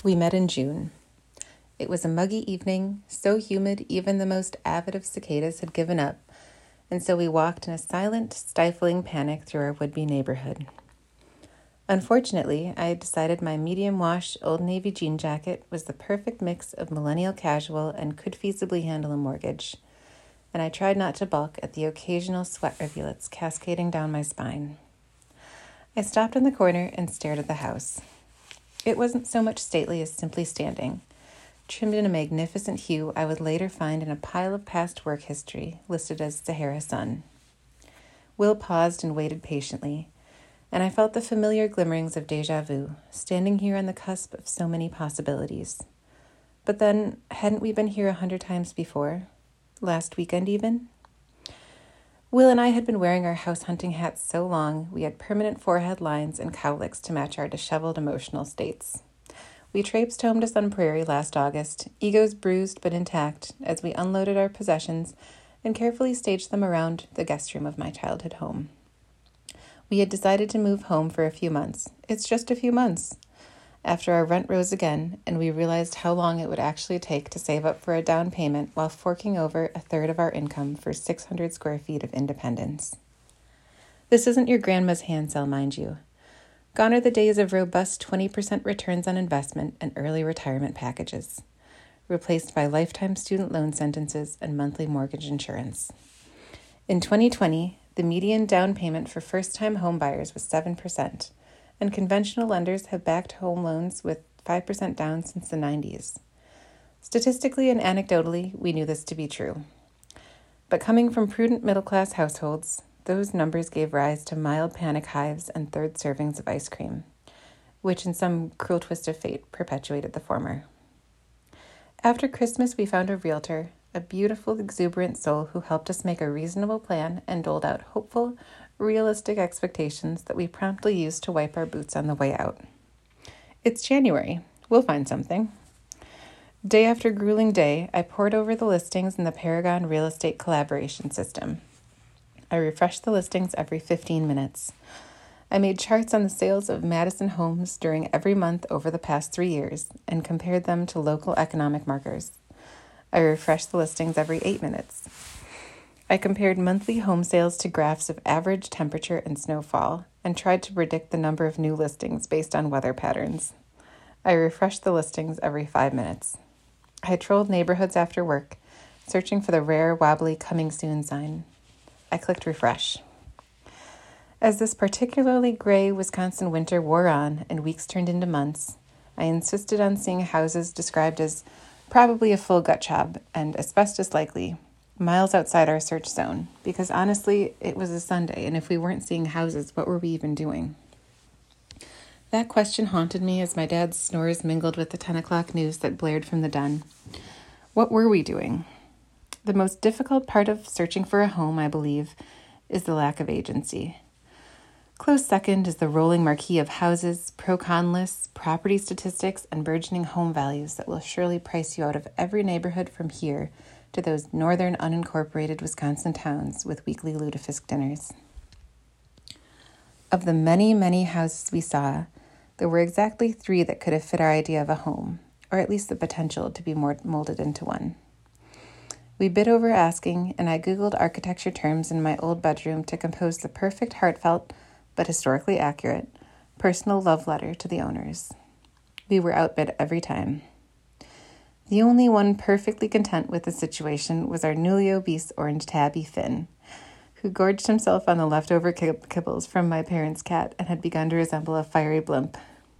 We met in June. It was a muggy evening, so humid even the most avid of cicadas had given up, and so we walked in a silent, stifling panic through our would-be neighborhood. Unfortunately, I had decided my medium-wash Old Navy jean jacket was the perfect mix of millennial casual and could feasibly handle a mortgage, and I tried not to balk at the occasional sweat rivulets cascading down my spine. I stopped in the corner and stared at the house. It wasn't so much stately as simply standing, trimmed in a magnificent hue I would later find in a pile of past work history listed as Sahara Sun. Will paused and waited patiently, and I felt the familiar glimmerings of déjà vu, standing here on the cusp of so many possibilities. But then, hadn't we been here 100 times before? Last weekend even? Will and I had been wearing our house hunting hats so long we had permanent forehead lines and cowlicks to match our disheveled emotional states. We traipsed home to Sun Prairie last August, egos bruised but intact, as we unloaded our possessions and carefully staged them around the guest room of my childhood home. We had decided to move home for a few months. It's just a few months. After our rent rose again, and we realized how long it would actually take to save up for a down payment while forking over a third of our income for 600 square feet of independence. This isn't your grandma's hand sale, mind you. Gone are the days of robust 20% returns on investment and early retirement packages, replaced by lifetime student loan sentences and monthly mortgage insurance. In 2020, the median down payment for first-time homebuyers was 7%, and conventional lenders have backed home loans with 5% down since the 90s. Statistically and anecdotally, we knew this to be true. But coming from prudent middle-class households, those numbers gave rise to mild panic hives and third servings of ice cream, which in some cruel twist of fate perpetuated the former. After Christmas, we found a realtor, a beautiful, exuberant soul who helped us make a reasonable plan and doled out hopeful, realistic expectations that we promptly used to wipe our boots on the way out. It's January. We'll find something. Day after grueling day, I pored over the listings in the Paragon Real Estate Collaboration System. I refreshed the listings every 15 minutes. I made charts on the sales of Madison homes during every month over the past 3 years and compared them to local economic markers. I refreshed the listings every 8 minutes. I compared monthly home sales to graphs of average temperature and snowfall and tried to predict the number of new listings based on weather patterns. I refreshed the listings every 5 minutes. I trolled neighborhoods after work, searching for the rare, wobbly coming soon sign. I clicked refresh. As this particularly gray Wisconsin winter wore on and weeks turned into months, I insisted on seeing houses described as probably a full gut job and asbestos likely, miles outside our search zone, because honestly, it was a Sunday, and if we weren't seeing houses, what were we even doing? That question haunted me as my dad's snores mingled with the 10 o'clock news that blared from the den. What were we doing? The most difficult part of searching for a home, I believe, is the lack of agency. Close second is the rolling marquee of houses, pro-con lists, property statistics, and burgeoning home values that will surely price you out of every neighborhood from here to those northern unincorporated Wisconsin towns with weekly lutefisk dinners. Of the many, many houses we saw, there were exactly 3 that could have fit our idea of a home, or at least the potential to be molded into one. We bid over asking, and I Googled architecture terms in my old bedroom to compose the perfect heartfelt, but historically accurate, personal love letter to the owners. We were outbid every time. The only one perfectly content with the situation was our newly obese orange tabby Finn, who gorged himself on the leftover kibbles from my parents' cat and had begun to resemble a fiery blimp.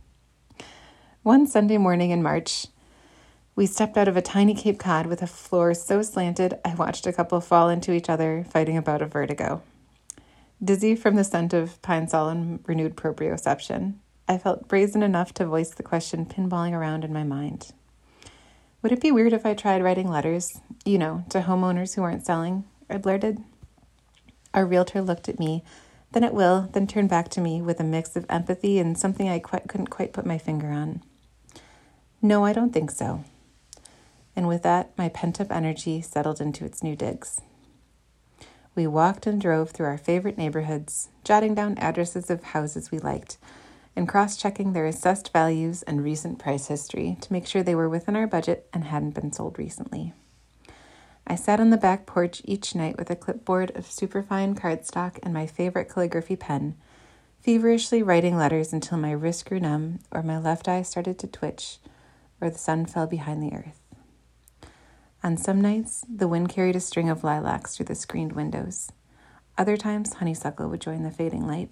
One Sunday morning in March, we stepped out of a tiny Cape Cod with a floor so slanted I watched a couple fall into each other, fighting about a vertigo. Dizzy from the scent of pine sol and renewed proprioception, I felt brazen enough to voice the question pinballing around in my mind. Would it be weird if I tried writing letters, to homeowners who aren't selling? I blurted. Our realtor looked at me, then at Will, then turned back to me with a mix of empathy and something I couldn't quite put my finger on. No, I don't think so. And with that, my pent-up energy settled into its new digs. We walked and drove through our favorite neighborhoods, jotting down addresses of houses we liked, and cross-checking their assessed values and recent price history to make sure they were within our budget and hadn't been sold recently. I sat on the back porch each night with a clipboard of superfine cardstock and my favorite calligraphy pen, feverishly writing letters until my wrist grew numb or my left eye started to twitch or the sun fell behind the earth. On some nights, the wind carried a string of lilacs through the screened windows. Other times, honeysuckle would join the fading light.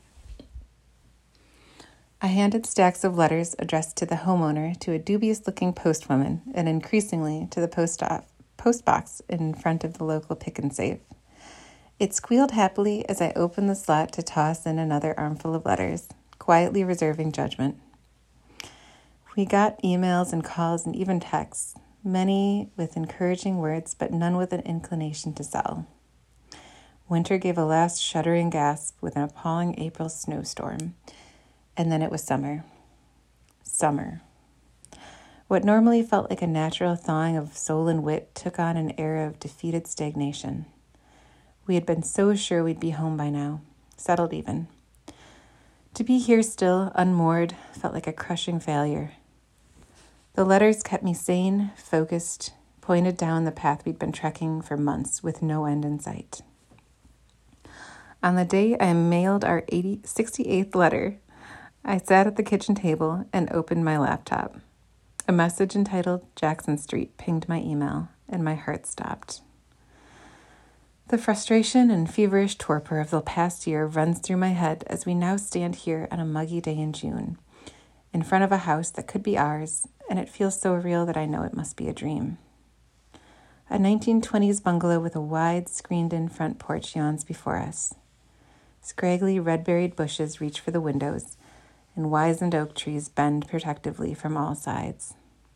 I handed stacks of letters addressed to the homeowner to a dubious-looking postwoman and increasingly to the post box in front of the local pick and save. It squealed happily as I opened the slot to toss in another armful of letters, quietly reserving judgment. We got emails and calls and even texts, many with encouraging words, but none with an inclination to sell. Winter gave a last shuddering gasp with an appalling April snowstorm, and then it was summer. Summer. What normally felt like a natural thawing of soul and wit took on an air of defeated stagnation. We had been so sure we'd be home by now, settled even. To be here still, unmoored, felt like a crushing failure. The letters kept me sane, focused, pointed down the path we'd been trekking for months with no end in sight. On the day I mailed our 68th letter, I sat at the kitchen table and opened my laptop. A message entitled Jackson Street pinged my email, and my heart stopped. The frustration and feverish torpor of the past year runs through my head as we now stand here on a muggy day in June, in front of a house that could be ours, and it feels so real that I know it must be a dream. A 1920s bungalow with a wide, screened-in front porch yawns before us. Scraggly, red-berried bushes reach for the windows, and wizened oak trees bend protectively from all sides.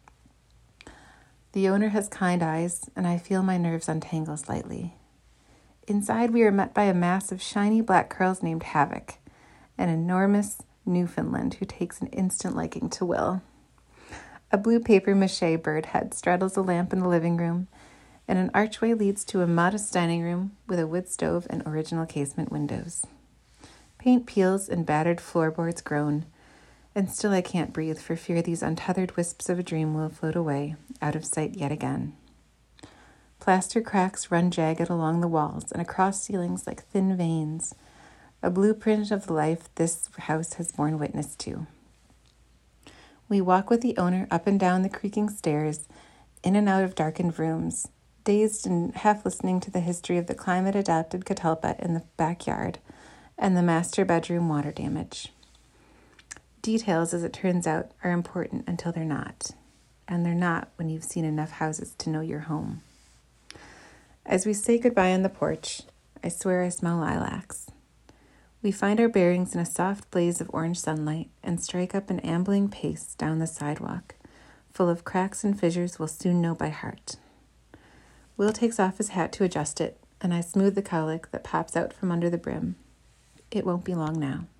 The owner has kind eyes, and I feel my nerves untangle slightly. Inside, we are met by a mass of shiny black curls named Havoc, an enormous Newfoundland who takes an instant liking to Will. A blue papier-mâché bird head straddles a lamp in the living room, and an archway leads to a modest dining room with a wood stove and original casement windows. Paint peels and battered floorboards groan, and still I can't breathe for fear these untethered wisps of a dream will float away, out of sight yet again. Plaster cracks run jagged along the walls and across ceilings like thin veins, a blueprint of the life this house has borne witness to. We walk with the owner up and down the creaking stairs, in and out of darkened rooms, dazed and half listening to the history of the climate-adapted catalpa in the backyard and the master bedroom water damage. Details, as it turns out, are important until they're not, and they're not when you've seen enough houses to know your home. As we say goodbye on the porch, I swear I smell lilacs. We find our bearings in a soft blaze of orange sunlight and strike up an ambling pace down the sidewalk, full of cracks and fissures we'll soon know by heart. Will takes off his hat to adjust it, and I smooth the cowlick that pops out from under the brim. It won't be long now.